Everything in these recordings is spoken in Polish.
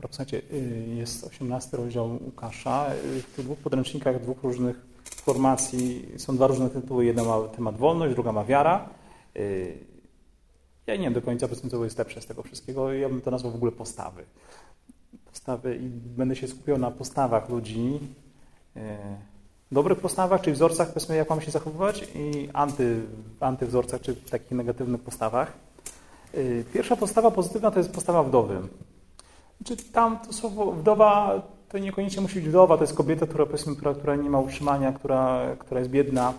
Słuchajcie, jest 18 rozdział Łukasza. W tych dwóch podręcznikach, dwóch różnych formacji są dwa różne tytuły. Jedna ma temat wolność, druga ma wiara. Ja nie wiem do końca, co jest lepsze z tego wszystkiego. Ja bym to nazwał w ogóle postawy. Postawy i będę się skupiał na postawach ludzi, dobrych postawach, czyli wzorcach, powiedzmy, jak mamy się zachowywać, i antywzorcach, czyli takich negatywnych postawach. Pierwsza postawa pozytywna to jest postawa wdowy. Znaczy, tam to słowo wdowa to niekoniecznie musi być wdowa, to jest kobieta, która nie ma utrzymania, która jest biedna.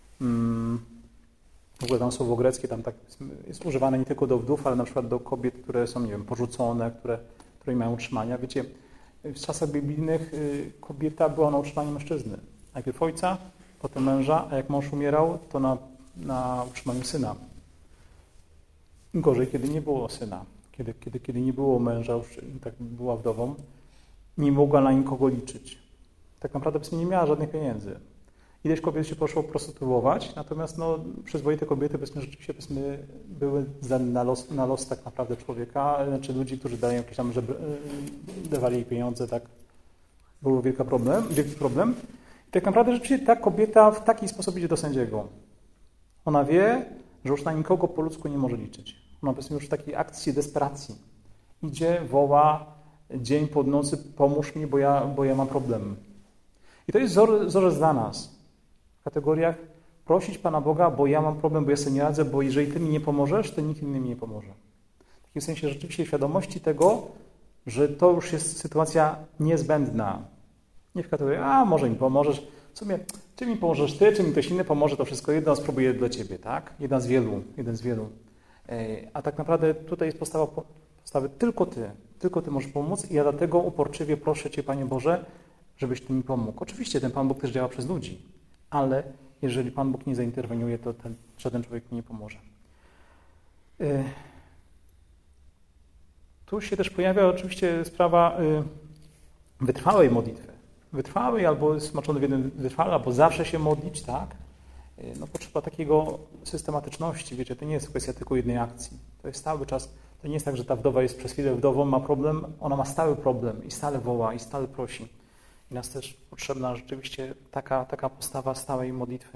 W ogóle tam słowo greckie tam tak jest używane nie tylko do wdów, ale na przykład do kobiet, które są, nie wiem, porzucone, które nie mają utrzymania. Wiecie, w czasach biblijnych kobieta była na utrzymaniu mężczyzny. Najpierw ojca, potem męża, a jak mąż umierał, to na utrzymaniu syna. Gorzej, kiedy nie było syna. Kiedy nie było męża, już tak była wdową, nie mogła na nikogo liczyć. Tak naprawdę nie miała żadnych pieniędzy. Ileś kobiet się poszło prostytuować, natomiast przyzwoite kobiety rzeczywiście były zdane na los tak naprawdę człowieka, znaczy ludzi, którzy dają jakieś tam, dawali jej pieniądze, tak. Był wielki problem. I tak naprawdę rzeczywiście ta kobieta w taki sposób idzie do sędziego. Ona wie, że już na nikogo po ludzku nie może liczyć. Ona już w takiej akcji desperacji idzie, woła dzień pod nocy, pomóż mi, bo ja mam problem. I to jest wzorzec dla nas. W kategoriach prosić Pana Boga, bo ja mam problem, bo ja sobie nie radzę, bo jeżeli Ty mi nie pomożesz, to nikt inny mi nie pomoże. W takim sensie rzeczywiście świadomości tego, że to już jest sytuacja niezbędna. Nie w kategorii, może mi pomożesz, w sumie, czy mi pomożesz Ty, czy mi ktoś inny pomoże, to wszystko jedno spróbuję dla Ciebie, tak? Jeden z wielu. A tak naprawdę tutaj jest postawy tylko Ty możesz pomóc i ja dlatego uporczywie proszę Cię, Panie Boże, żebyś Ty mi pomógł. Oczywiście ten Pan Bóg też działa przez ludzi, ale jeżeli Pan Bóg nie zainterweniuje, to żaden człowiek mi nie pomoże. Tu się też pojawia oczywiście sprawa wytrwałej modlitwy. Wytrwałej albo smaczony w jednym wytrwale, albo zawsze się modlić, tak? Potrzeba takiego systematyczności, wiecie, to nie jest kwestia tylko jednej akcji. To jest cały czas, to nie jest tak, że ta wdowa jest przez chwilę wdową, ma problem, ona ma stały problem i stale woła, i stale prosi. I nas też potrzebna rzeczywiście taka postawa stałej modlitwy.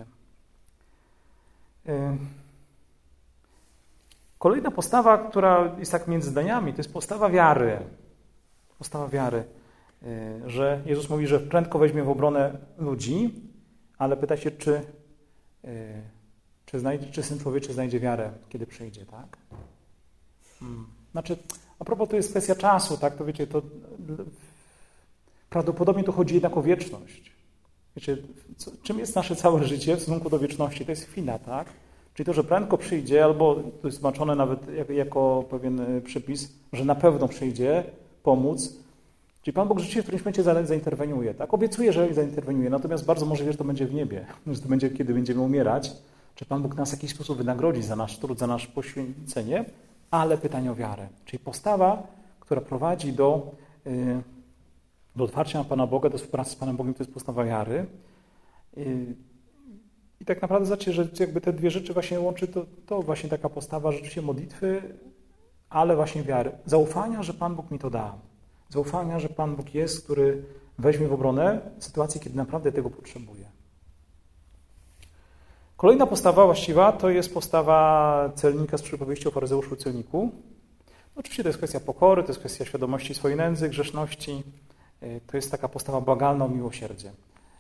Kolejna postawa, która jest tak między zdaniami, to jest postawa wiary. Postawa wiary, że Jezus mówi, że prędko weźmie w obronę ludzi, ale pyta się, czy Syn Człowieczy znajdzie wiarę, kiedy przyjdzie, tak? Znaczy, a propos to jest kwestia czasu, tak? To wiecie, to prawdopodobnie tu chodzi jednak o wieczność. Wiecie, czym jest nasze całe życie w stosunku do wieczności? To jest chwila, tak? Czyli to, że prędko przyjdzie, albo to jest znaczone nawet jako pewien przypis, że na pewno przyjdzie pomóc. Czyli Pan Bóg rzeczywiście w którymś momencie zainterweniuje, tak? Obiecuje, że zainterweniuje, natomiast bardzo możliwe, że to będzie w niebie, że to będzie, kiedy będziemy umierać, czy Pan Bóg nas w jakiś sposób wynagrodzi za nasz trud, za nasze poświęcenie, ale pytanie o wiarę. Czyli postawa, która prowadzi do otwarcia na Pana Boga, do współpracy z Panem Bogiem, to jest postawa wiary. I tak naprawdę znaczy, że jakby te dwie rzeczy właśnie łączy, to właśnie taka postawa rzeczywiście modlitwy, ale właśnie wiary. Zaufania, że Pan Bóg mi to da. Zaufania, że Pan Bóg jest, który weźmie w obronę w sytuacji, kiedy naprawdę tego potrzebuje. Kolejna postawa właściwa to jest postawa celnika z przypowieści o faryzeuszu i celniku. Oczywiście to jest kwestia pokory, to jest kwestia świadomości swojej nędzy, grzeszności. To jest taka postawa błagalna o miłosierdzie.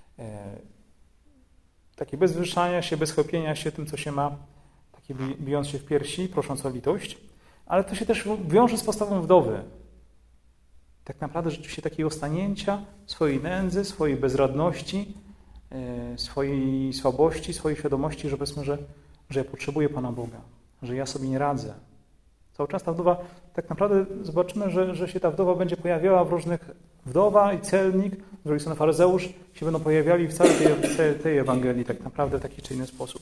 Takie bez wywyższania się, bez chełpienia się tym, co się ma, takie bijąc się w piersi, prosząc o litość. Ale to się też wiąże z postawą wdowy. Tak naprawdę rzeczywiście takiego stanięcia swojej nędzy, swojej bezradności, swojej słabości, swojej świadomości, że powiedzmy, że ja potrzebuję Pana Boga, że ja sobie nie radzę. Cały czas ta wdowa, tak naprawdę zobaczymy, że się ta wdowa będzie pojawiała w różnych, wdowa i celnik, z drugiej strony faryzeusz się będą pojawiali w całej tej Ewangelii tak naprawdę w taki czy inny sposób.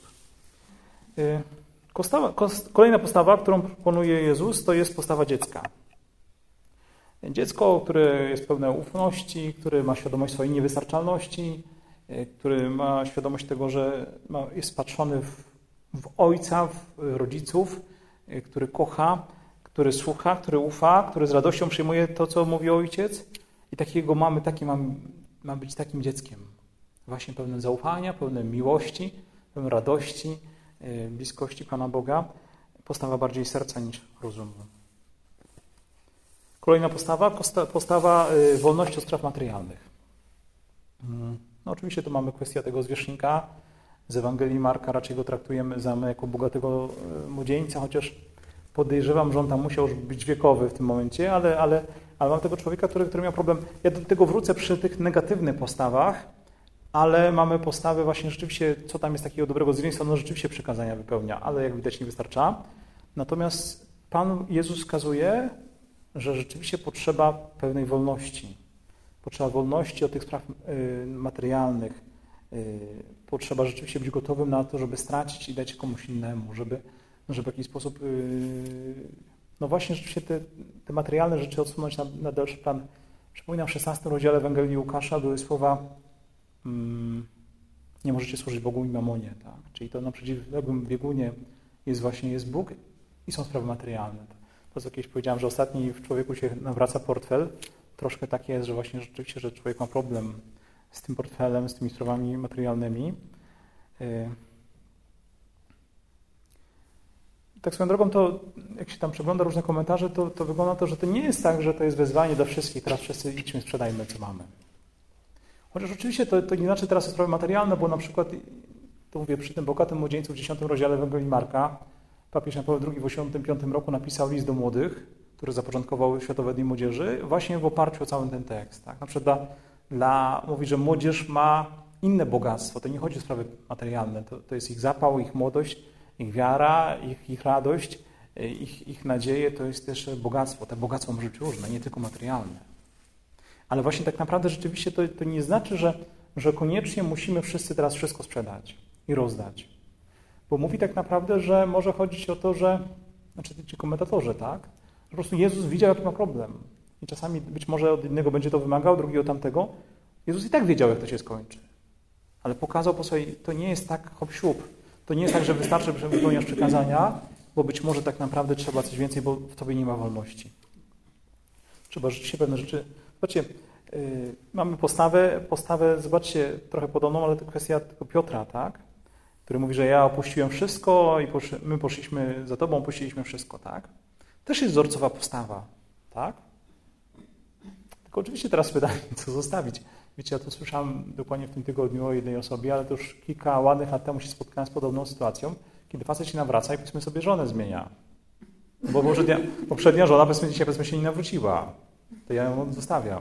Kolejna postawa, którą proponuje Jezus, to jest postawa dziecka. Dziecko, które jest pełne ufności, które ma świadomość swojej niewystarczalności, który ma świadomość tego, że jest wpatrzony w ojca, w rodziców, który kocha, który słucha, który ufa, który z radością przyjmuje to, co mówi ojciec i takiego mamy, ma być takim dzieckiem. Właśnie pełnym zaufania, pełnym miłości, pełnym radości, bliskości Pana Boga. Postawa bardziej serca niż rozumu. Kolejna postawa wolności od spraw materialnych. No oczywiście to mamy kwestię tego zwierzchnika. Z Ewangelii Marka raczej go traktujemy jako bogatego młodzieńca, chociaż podejrzewam, że on tam musiał już być wiekowy w tym momencie, ale mam tego człowieka, który miał problem. Ja do tego wrócę przy tych negatywnych postawach, ale mamy postawę właśnie rzeczywiście, co tam jest takiego dobrego z jednej strony, rzeczywiście przykazania wypełnia, ale jak widać nie wystarcza. Natomiast Pan Jezus wskazuje, że rzeczywiście potrzeba pewnej wolności. Potrzeba wolności od tych spraw materialnych. Potrzeba rzeczywiście być gotowym na to, żeby stracić i dać komuś innemu, żeby w jakiś sposób, no właśnie rzeczywiście te materialne rzeczy odsunąć na dalszy plan. Przypominam, w 16 rozdziale Ewangelii Łukasza były słowa nie możecie służyć Bogu i mamonie. Tak? Czyli to na przeciwległym biegunie jest Bóg i są sprawy materialne. To co kiedyś powiedziałem, że ostatni w człowieku się nawraca portfel. Troszkę tak jest, że właśnie rzeczywiście, że człowiek ma problem z tym portfelem, z tymi sprawami materialnymi. Tak swoją drogą, to jak się tam przegląda różne komentarze, to wygląda to, że to nie jest tak, że to jest wezwanie do wszystkich, teraz wszyscy idźmy, sprzedajmy, co mamy. Chociaż oczywiście to inaczej teraz są sprawy materialne, bo na przykład, to mówię przy tym bogatym młodzieńcu w 10 rozdziale Ewangelii Marka, papież Jan Paweł II w 1985 roku napisał list do młodych, który zapoczątkował Światowe Dni Młodzieży, właśnie w oparciu o cały ten tekst. Tak? Na przykład mówi, że młodzież ma inne bogactwo, to nie chodzi o sprawy materialne, to jest ich zapał, ich młodość, ich wiara, ich radość, ich nadzieje, to jest też bogactwo. Te bogactwo może być różne, nie tylko materialne. Ale właśnie tak naprawdę rzeczywiście to nie znaczy, że koniecznie musimy wszyscy teraz wszystko sprzedać i rozdać. Bo mówi tak naprawdę, że może chodzić o to, że, ci komentatorzy, tak? Że po prostu Jezus widział, jaki ma problem. I czasami być może od jednego będzie to wymagał, drugiego tamtego. Jezus i tak wiedział, jak to się skończy. Ale pokazał po sobie, to nie jest tak hop-siup. To nie jest tak, że wystarczy, że wypełniasz przykazania, bo być może tak naprawdę trzeba coś więcej, bo w tobie nie ma wolności. Trzeba rzeczywiście pewne rzeczy... Zobaczcie, mamy postawę, zobaczcie, trochę podobną, ale to kwestia tego Piotra, tak? Który mówi, że ja opuściłem wszystko i my poszliśmy za tobą, opuściliśmy wszystko, tak? Też jest wzorcowa postawa, tak? Tylko oczywiście teraz pytanie, co zostawić. Wiecie, ja to słyszałem dokładnie w tym tygodniu o jednej osobie, ale to już kilka ładnych lat temu się spotkałem z podobną sytuacją, kiedy facet się nawraca i powiedzmy sobie żonę zmienia. Bo poprzednia żona powiedzmy się nie nawróciła. To ja ją zostawiam.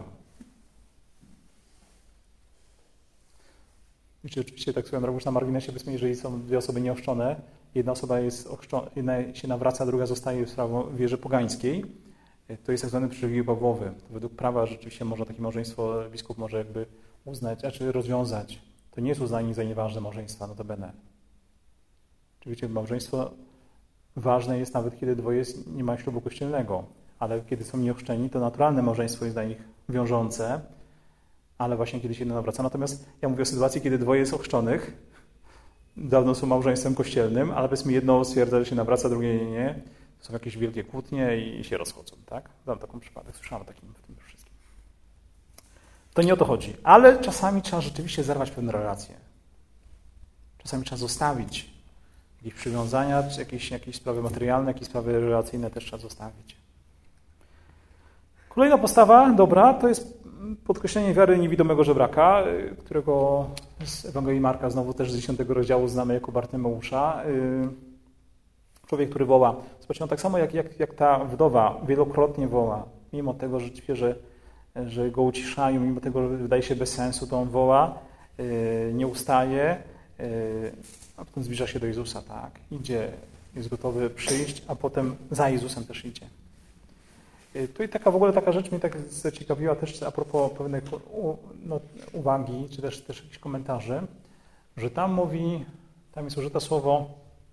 Wiecie, oczywiście tak swoją drogą już na marginesie, powiedzmy, jeżeli są dwie osoby nieochrzczone, jedna się nawraca, druga zostaje w wierze pogańskiej, to jest tak zwany przywilej Pawłowy. Według prawa rzeczywiście można takie małżeństwo, biskup może jakby uznać, rozwiązać. To nie jest uznanie za nieważne małżeństwa, notabene. Oczywiście małżeństwo ważne jest nawet, kiedy dwoje nie ma ślubu kościelnego, ale kiedy są nieochrzczeni, to naturalne małżeństwo jest dla nich wiążące, ale właśnie kiedy się jedno nawraca. Natomiast ja mówię o sytuacji, kiedy dwoje jest ochrzczonych, dawno są małżeństwem kościelnym, ale powiedzmy jedno stwierdza, że się nawraca, drugie nie. Są jakieś wielkie kłótnie i się rozchodzą, tak? Dam taką przypadek, słyszałem o takim w tym wszystkim. To nie o to chodzi, ale czasami trzeba rzeczywiście zerwać pewne relacje. Czasami trzeba zostawić jakieś przywiązania, jakieś sprawy materialne, jakieś sprawy relacyjne też trzeba zostawić. Kolejna postawa dobra to jest podkreślenie wiary niewidomego żebraka, którego z Ewangelii Marka znowu też z 10 rozdziału znamy jako Bartymeusza. Człowiek, który woła. Zobaczcie, on tak samo jak ta wdowa wielokrotnie woła. Mimo tego rzeczywiście, że go uciszają, mimo tego, że wydaje się bez sensu, to on woła, nie ustaje, a potem zbliża się do Jezusa, tak? Idzie, jest gotowy przyjść, a potem za Jezusem też idzie. Tu i w ogóle taka rzecz mnie tak zaciekawiła też a propos pewnej uwagi, czy też jakichś komentarzy, że tam jest użyte słowo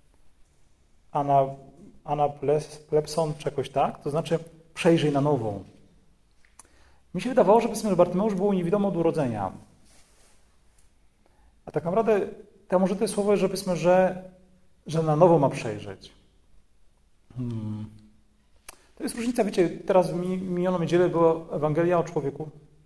anaplepson, czegoś tak, to znaczy przejrzyj na nowo. Mi się wydawało, że Bartymeusz był niewidomy od urodzenia. A tak naprawdę tam użyte słowo, że na nowo ma przejrzeć. To jest różnica, wiecie, teraz w minioną niedzielę była Ewangelia o człowieku,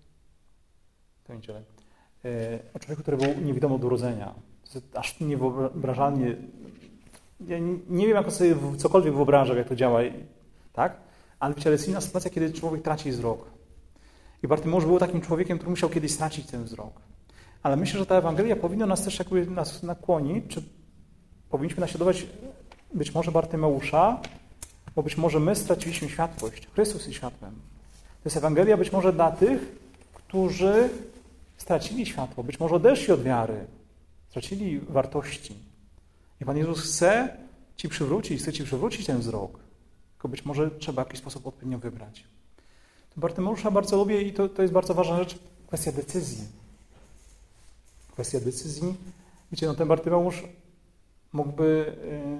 o człowieku, który był niewidomy od urodzenia. To jest aż niewyobrażalnie. Ja nie wiem, jak sobie cokolwiek wyobrażam, jak to działa, tak? Ale wiecie, ale jest inna sytuacja, kiedy człowiek traci wzrok. I Bartymeusz był takim człowiekiem, który musiał kiedyś stracić ten wzrok. Ale myślę, że ta Ewangelia powinna nas też jakby nas nakłonić, czy powinniśmy naśladować być może Bartymeusza, bo być może my straciliśmy światłość. Chrystus jest światłem. To jest Ewangelia być może dla tych, którzy stracili światło, być może odeszli od wiary, stracili wartości. I Pan Jezus chce Ci przywrócić ten wzrok. Tylko być może trzeba w jakiś sposób odpowiednio wybrać. Bartymeusza bardzo lubię i to jest bardzo ważna rzecz, kwestia decyzji. Kwestia decyzji. Wiecie, ten Bartymeusz mógłby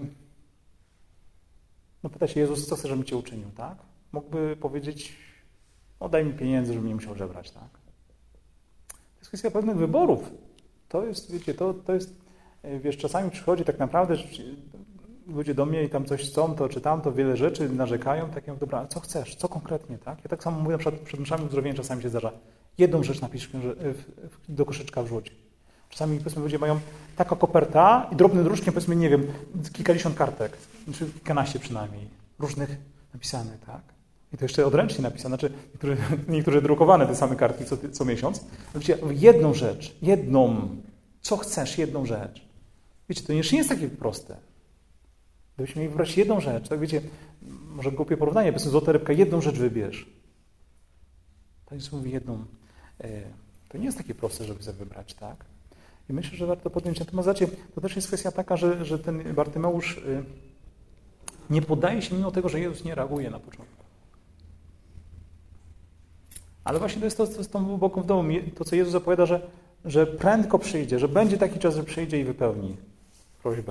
pytać się, Jezus, co chce, żebym Cię uczynił, tak? Mógłby powiedzieć, daj mi pieniędzy, żebym nie musiał żebrać, tak? To jest kwestia pewnych wyborów. To jest, wiecie, to jest, wiesz, czasami przychodzi tak naprawdę, że ludzie do mnie i tam coś chcą, to czy tamto, wiele rzeczy narzekają, tak ja mówię, dobra, co chcesz, co konkretnie, tak? Ja tak samo mówię, na przykład przed mszami uzdrowienia czasami się zdarza. Jedną rzecz napisz do koszyczka wrzuć. Czasami, powiedzmy, ludzie mają taka koperta i drobnym druczkiem, powiedzmy, nie wiem, kilkadziesiąt kartek, czy kilkanaście przynajmniej, różnych napisanych, tak? I to jeszcze odręcznie napisane, znaczy niektóre drukowane te same kartki co miesiąc. Wiecie, co chcesz, jedną rzecz. Wiecie, to nie jest takie proste. Gdybyśmy mieli wybrać jedną rzecz, tak wiecie, może głupie porównanie, powiedzmy, złota rybka, jedną rzecz wybierz. Pan Jezus mówi jedną. To nie jest takie proste, żeby sobie wybrać, tak? I myślę, że warto podjąć na temat. To też jest kwestia taka, że ten Bartymeusz nie poddaje się mimo tego, że Jezus nie reaguje na początku. Ale właśnie to jest to z tą głęboką w domu, to co Jezus zapowiada, że prędko przyjdzie, że będzie taki czas, że przyjdzie i wypełni prośbę.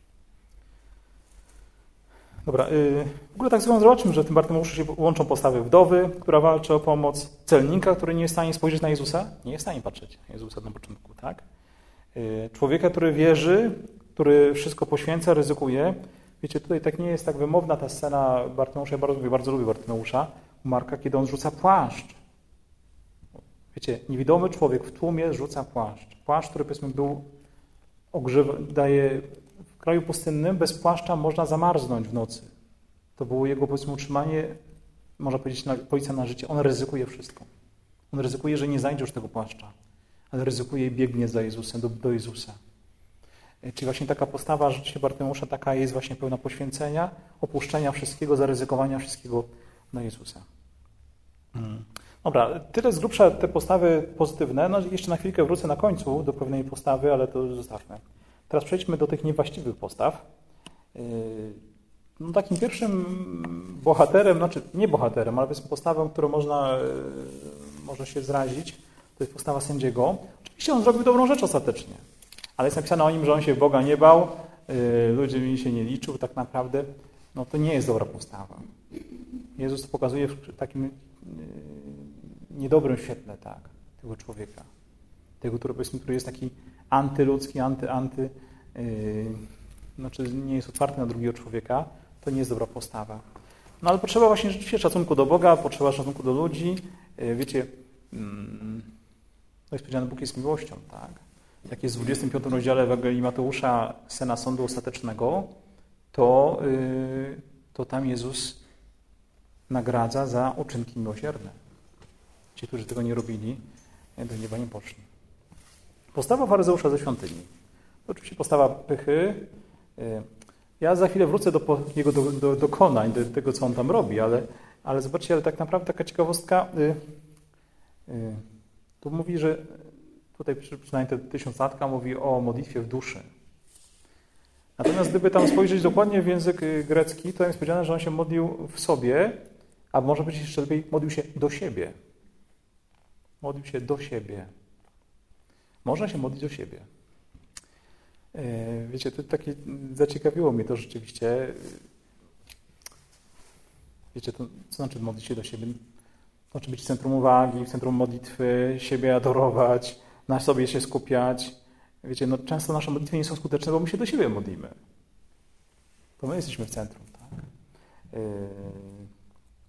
Dobra, w ogóle tak sobie zobaczymy, że w tym Bartymeuszu się łączą postawy wdowy, która walczy o pomoc, celnika, który nie jest w stanie spojrzeć na Jezusa, nie jest w stanie patrzeć na Jezusa na początku, tak? Człowieka, który wierzy, który wszystko poświęca, ryzykuje. Wiecie, tutaj tak nie jest tak wymowna ta scena Bartymeusza, ja bardzo lubię Bartymeusza, u Marka, kiedy on rzuca płaszcz. Wiecie, niewidomy człowiek w tłumie rzuca płaszcz. Płaszcz, który powiedzmy był daje w kraju pustynnym, bez płaszcza można zamarznąć w nocy. To było jego, powiedzmy, utrzymanie, można powiedzieć, policja na życie. On ryzykuje wszystko. On ryzykuje, że nie znajdzie już tego płaszcza, ale ryzykuje i biegnie za Jezusem, do Jezusa. Czyli właśnie taka postawa życia Bartymeusza taka jest właśnie pełna poświęcenia, opuszczenia wszystkiego, zaryzykowania wszystkiego na Jezusa. Dobra, tyle z grubsza te postawy pozytywne. No, jeszcze na chwilkę wrócę na końcu do pewnej postawy, ale to już zostawmy. Teraz przejdźmy do tych niewłaściwych postaw. No, takim pierwszym bohaterem, znaczy nie bohaterem, ale powiedzmy postawą, którą może się zrazić, to jest postawa sędziego. Oczywiście on zrobił dobrą rzecz ostatecznie, ale jest napisane o nim, że on się Boga nie bał, ludźmi się nie liczył tak naprawdę. No to nie jest dobra postawa. Jezus to pokazuje w takim niedobrym świetle, tak, tego człowieka. Tego, który jest taki antyludzki, znaczy nie jest otwarty na drugiego człowieka, to nie jest dobra postawa. No ale potrzeba właśnie rzeczywiście szacunku do Boga, potrzeba szacunku do ludzi. Wiecie, jest powiedziane, Bóg jest miłością, tak? Jak jest w 25 rozdziale Ewangelii Mateusza scena sądu ostatecznego, to tam Jezus nagradza za uczynki miłosierne. Ci, którzy tego nie robili, do nieba nie poszli. Postawa faryzeusza ze świątyni. To oczywiście postawa pychy. Ja za chwilę wrócę do jego dokonań, do tego, co on tam robi, ale zobaczcie, ale tak naprawdę taka ciekawostka. Tu mówi, że tutaj przynajmniej te 1000-latka mówi o modlitwie w duszy. Natomiast gdyby tam spojrzeć dokładnie w język grecki, to jest powiedziane, że on się modlił w sobie, a może być jeszcze lepiej, modlił się do siebie. Modlił się do siebie. Można się modlić do siebie. Wiecie, to takie zaciekawiło mnie to rzeczywiście. Wiecie, to co znaczy modlić się do siebie? To znaczy być w centrum uwagi, w centrum modlitwy, siebie adorować, na sobie się skupiać. Wiecie, no często nasze modlitwy nie są skuteczne, bo my się do siebie modlimy. To my jesteśmy w centrum, tak?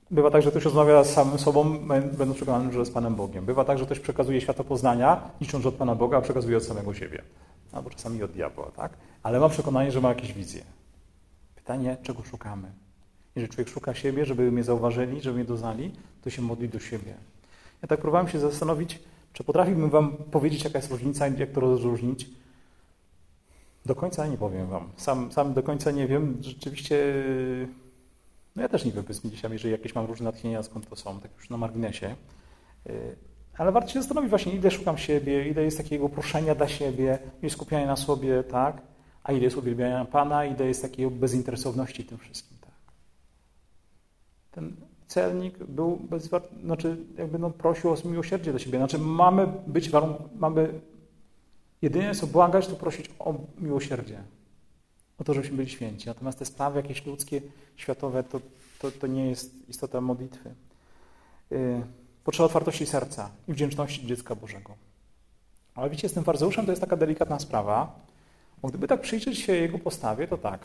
Bywa tak, że ktoś rozmawia z samym sobą, będąc przekonanym, że jest Panem Bogiem. Bywa tak, że ktoś przekazuje światopoznania, licząc od Pana Boga, a przekazuje od samego siebie. Albo czasami od diabła, tak? Ale ma przekonanie, że ma jakieś wizje. Pytanie, czego szukamy? Jeżeli człowiek szuka siebie, żeby mnie zauważyli, żeby mnie doznali, to się modli do siebie. Ja tak próbowałem się zastanowić, czy potrafiłbym wam powiedzieć, jaka jest różnica, jak to rozróżnić. Do końca nie powiem wam. Sam do końca nie wiem. Rzeczywiście, no ja też nie wiem, powiedzmy dzisiaj, jeżeli jakieś mam różne natchnienia, skąd to są, tak już na marginesie. Ale warto się zastanowić właśnie, ile szukam siebie, ile jest takiego proszenia dla siebie, ile jest skupiania na sobie, tak? A ile jest uwielbiania Pana, ile jest takiej bezinteresowności w tym wszystkim, tak? Ten celnik był prosił o miłosierdzie do siebie. Znaczy jedyne co błagać, to prosić o miłosierdzie. O to, żebyśmy byli święci. Natomiast te sprawy jakieś ludzkie, światowe, to nie jest istota modlitwy. Potrzeba otwartości serca i wdzięczności dziecka Bożego. Ale widzicie, z tym faryzeuszem to jest taka delikatna sprawa, bo gdyby tak przyjrzeć się jego postawie, to tak.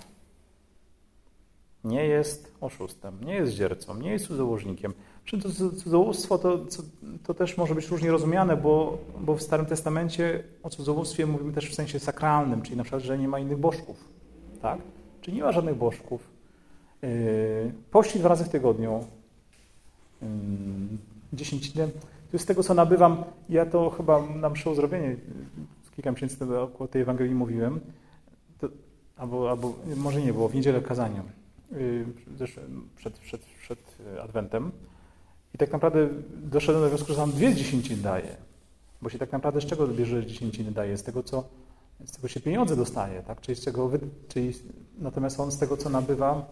Nie jest oszustem, nie jest dziercą, nie jest cudzołożnikiem. Przy czym to cudzołóstwo to też może być różnie rozumiane, bo w Starym Testamencie o cudzołóstwie mówimy też w sensie sakralnym, czyli na przykład, że nie ma innych bożków. Tak? Czyli nie ma żadnych bożków. Pości 2 razy w tygodniu. 10 dni. To jest z tego, co nabywam. Ja to chyba na mszy Uzdrowienie kilka miesięcy temu o tej Ewangelii mówiłem. Albo może nie było, w niedzielę kazania. Przed Adwentem. I tak naprawdę doszedłem do wniosku, że tam 2 dziesięciny daje. Bo się tak naprawdę z czego bierze dziesięciny daje? Z tego się pieniądze dostaje, tak? Natomiast on z tego, co nabywa,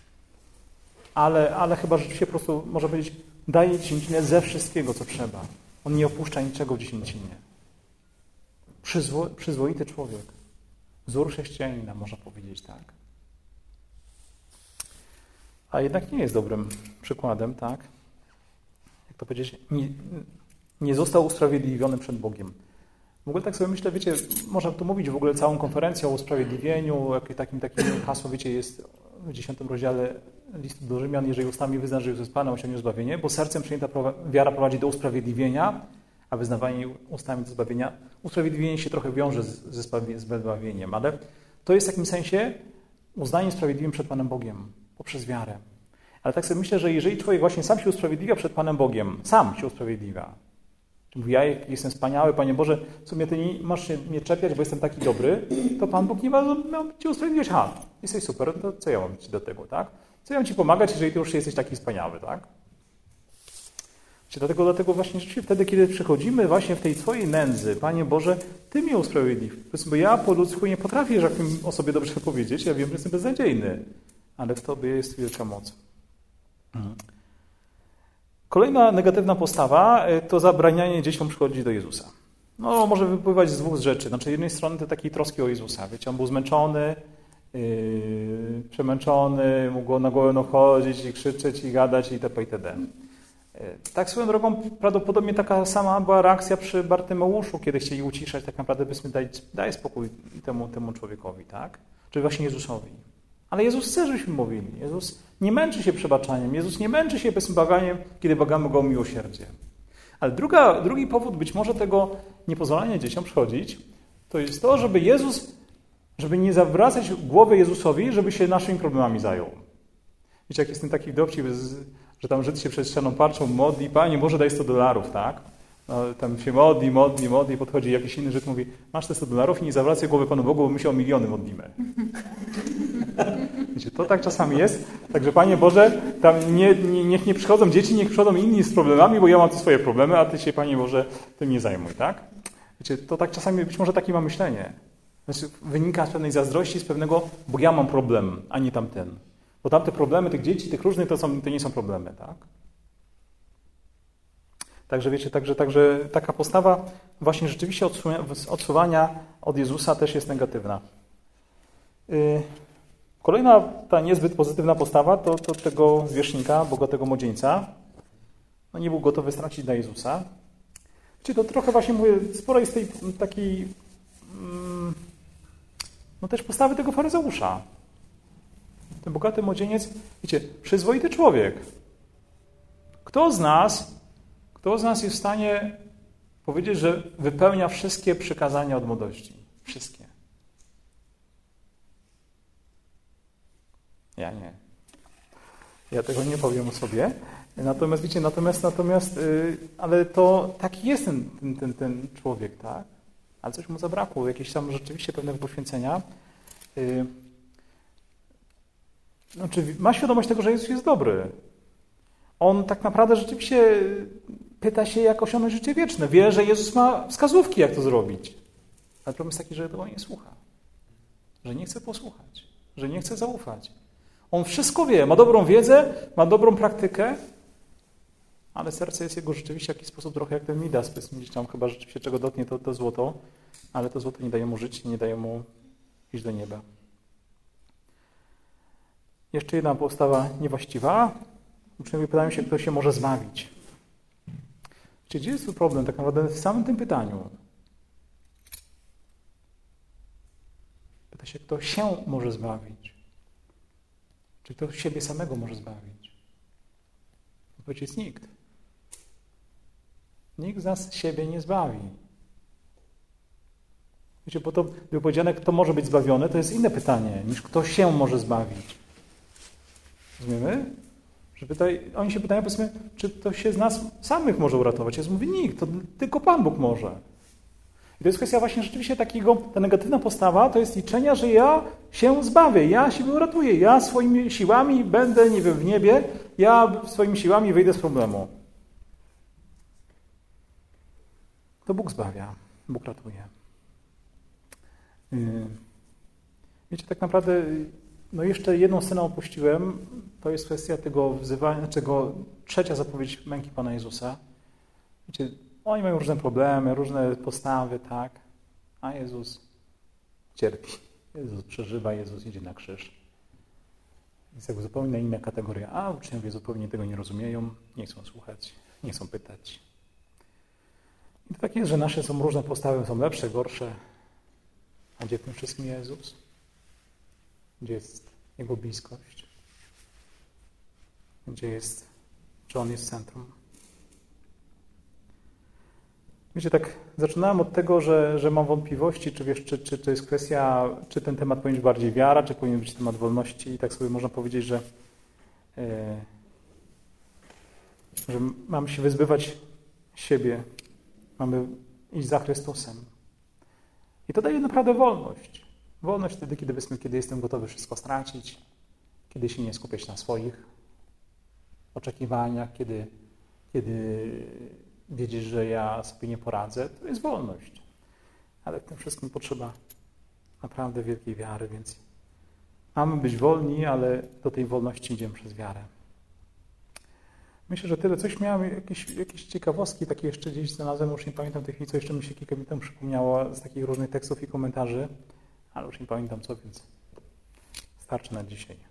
ale chyba rzeczywiście po prostu, można powiedzieć, daje dziesięcinę ze wszystkiego, co trzeba. On nie opuszcza niczego w dziesięcinie. Przyzwoity człowiek. Wzór chrześcijanina, można powiedzieć, tak. A jednak nie jest dobrym przykładem, tak? Jak to powiedzieć? Nie został usprawiedliwiony przed Bogiem. W ogóle tak sobie myślę, wiecie, można tu mówić w ogóle całą konferencję o usprawiedliwieniu, takim hasło, wiecie, jest w 10 rozdziale listu do Rzymian, jeżeli ustami wyznasz, że Jezus jest Panem, osiągniesz zbawienie, bo sercem przyjęta wiara prowadzi do usprawiedliwienia, a wyznawanie ustami do zbawienia. Usprawiedliwienie się trochę wiąże ze zbawieniem, ale to jest w takim sensie uznanie sprawiedliwym przed Panem Bogiem poprzez wiarę. Ale tak sobie myślę, że jeżeli człowiek właśnie sam się usprawiedliwia przed Panem Bogiem, sam się usprawiedliwia, mówi, ja jestem wspaniały, Panie Boże, co mnie Ty nie masz się mnie czepiać, bo jestem taki dobry, to Pan Bóg nie ma Cię usprawiedliwiać. Jesteś super, to co ja mam Ci do tego, tak? Co ja mam Ci pomagać, jeżeli Ty już jesteś taki wspaniały, tak? Dlatego właśnie rzeczywiście wtedy, kiedy przychodzimy właśnie w tej Twojej nędzy, Panie Boże, Ty mnie usprawiedliw. Bo ja po ludzku nie potrafię o sobie dobrze powiedzieć, ja wiem, że jestem beznadziejny, ale w Tobie jest wielka moc. Kolejna negatywna postawa to zabranianie dzieciom przychodzić do Jezusa. No, może wypływać z 2 rzeczy. Znaczy, z jednej strony to takiej troski o Jezusa. Wiecie, on był zmęczony, przemęczony, mógł go na głowę chodzić i krzyczeć i gadać itp. itd. Tak swoją drogą prawdopodobnie taka sama była reakcja przy Bartymeuszu, kiedy chcieli uciszać, tak naprawdę byśmy daj spokój temu człowiekowi, tak? Czyli właśnie Jezusowi. Ale Jezus chce, żebyśmy mówili. Jezus nie męczy się przebaczaniem. Jezus nie męczy się baganiem, kiedy błagamy Go o miłosierdzie. Ale drugi powód być może tego niepozwalania dzieciom przychodzić, to jest to, żeby nie zawracać głowy Jezusowi, żeby się naszymi problemami zajął. Wiecie, jak jest ten taki dowcip, że tam Żyd się przed ścianą patrzą, modli, Panie, może daj $100, tak? No, tam się modli, podchodzi jakiś inny Żyd, mówi, masz te $100 i nie zawracaj głowy Panu Bogu, bo my się o miliony modlimy. Wiecie, to tak czasami jest. Także Panie Boże, tam niech nie przychodzą dzieci, niech przychodzą inni z problemami, bo ja mam tu swoje problemy, a Ty się, Panie Boże, tym nie zajmuj, tak? Wiecie, to tak czasami, być może takie ma myślenie. Znaczy, wynika z pewnej zazdrości, z pewnego, bo ja mam problem, a nie tamten. Bo tamte problemy tych dzieci, tych różnych, to nie są problemy, tak? Także wiecie, także taka postawa właśnie rzeczywiście odsuwania od Jezusa też jest negatywna. Kolejna ta niezbyt pozytywna postawa to tego zwierzchnika, bogatego młodzieńca. No nie był gotowy stracić dla Jezusa. Wiecie, to trochę właśnie mówię, sporo jest tej takiej no też postawy tego faryzeusza. Ten bogaty młodzieniec, wiecie, przyzwoity człowiek. Kto z nas jest w stanie powiedzieć, że wypełnia wszystkie przykazania od młodości? Wszystkie. Ja nie. Ja tego nie powiem o sobie. Natomiast wiecie, ale to taki jest ten człowiek, tak? Ale coś mu zabrakło, jakieś tam rzeczywiście pewnego poświęcenia. Znaczy, ma świadomość tego, że Jezus jest dobry. On tak naprawdę rzeczywiście pyta się, jak osiągnąć życie wieczne. Wie, że Jezus ma wskazówki, jak to zrobić. Ale problem jest taki, że tego nie słucha. Że nie chce posłuchać. Że nie chce zaufać. On wszystko wie, ma dobrą wiedzę, ma dobrą praktykę, ale serce jest jego rzeczywiście w jakiś sposób trochę jak ten Midas. Gdzieś tam chyba rzeczywiście czego dotknie to złoto, ale to złoto nie daje mu żyć, nie daje mu iść do nieba. Jeszcze jedna postawa niewłaściwa. Uczniowie pytają się, kto się może zbawić. Czyli gdzie jest tu problem tak naprawdę w samym tym pytaniu? Pyta się, kto się może zbawić. Czy kto siebie samego może zbawić? Odpowiedź jest nikt. Nikt z nas siebie nie zbawi. Wiecie, bo to było powiedziane, kto może być zbawiony, to jest inne pytanie, niż kto się może zbawić. Rozumiemy? Że oni się pytają, powiedzmy, czy ktoś się z nas samych może uratować. Jezus mówi, nikt, to tylko Pan Bóg może. I to jest kwestia właśnie rzeczywiście ta negatywna postawa, to jest liczenia, że ja się zbawię, ja siebie uratuję, ja swoimi siłami będę, nie wiem, w niebie, ja swoimi siłami wyjdę z problemu. To Bóg zbawia, Bóg ratuje. Wiecie, tak naprawdę, jeszcze jedną scenę opuściłem, to jest kwestia tego wzywania, trzecia zapowiedź męki Pana Jezusa. Wiecie, oni mają różne problemy, różne postawy, tak? A Jezus cierpi. Jezus przeżywa, Jezus idzie na krzyż. Jest jakby zupełnie inna kategoria. A uczniowie zupełnie tego nie rozumieją, nie chcą słuchać, nie chcą pytać. I to tak jest, że nasze są różne postawy, są lepsze, gorsze. A gdzie w tym wszystkim Jezus? Gdzie jest Jego bliskość? Czy On jest centrum? Wiecie, tak zaczynałem od tego, że mam wątpliwości, czy to jest kwestia, czy ten temat powinien być bardziej wiara, czy powinien być temat wolności. I tak sobie można powiedzieć, że mamy się wyzbywać siebie, mamy iść za Chrystusem. I to daje naprawdę wolność. Wolność wtedy, kiedy jestem gotowy wszystko stracić, kiedy się nie skupiać na swoich oczekiwaniach, kiedy wiedzieć, że ja sobie nie poradzę, to jest wolność. Ale w tym wszystkim potrzeba naprawdę wielkiej wiary, więc mamy być wolni, ale do tej wolności idziemy przez wiarę. Myślę, że tyle. Coś miałem, jakieś ciekawostki takie jeszcze gdzieś znalazłem, już nie pamiętam tej chwili, co jeszcze mi się kilka minut temu przypomniało z takich różnych tekstów i komentarzy, ale już nie pamiętam co, więc starczy na dzisiaj.